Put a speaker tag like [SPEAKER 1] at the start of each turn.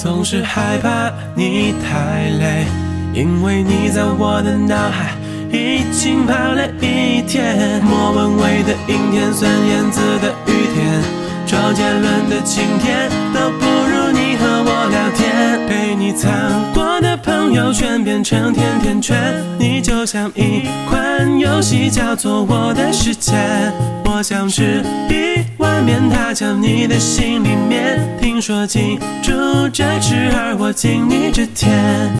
[SPEAKER 1] 总是害怕你太累，因为你在我的脑海已经跑了一天。莫文蔚的阴天，孙燕姿的雨天，周杰伦的晴天，都不如你和我聊天。陪你藏过的朋友圈变成甜甜圈，你就像一款游戏，叫做我的世界。我想吃一碗面，它叫你的心里面，听说进驻着吃，而我经历着甜。